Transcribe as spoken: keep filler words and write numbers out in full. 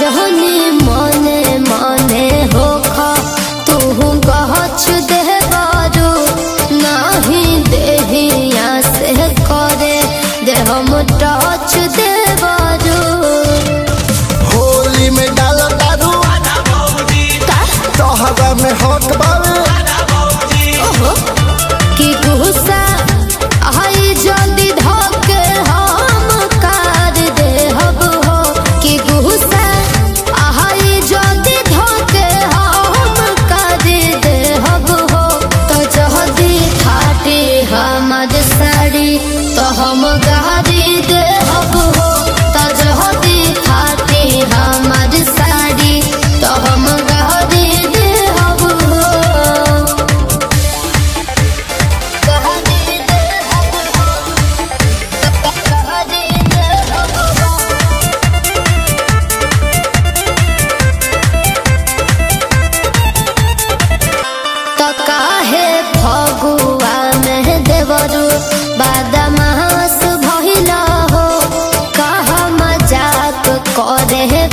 जहनी मने मने हो खा तू गहच दे बारू नहीं देहिया से करे दे हम टच दे बारू होली में डाल दारू तोहरा में हक बावे कि गुस्सा आई जल्दी धोके हम कर दे हब हो कि गुस्सा आई जल्दी धोके हम कर दे हब हो तो जल्दी फाटे हमार साड़ी तो हम गाड़ी दे हब हो तो जल्दी फाटे हमार साड़ी तो हम गाड़ी दे हब हो काहे फगुआ में देवरू बादमास भइला हो कहा मजाक करे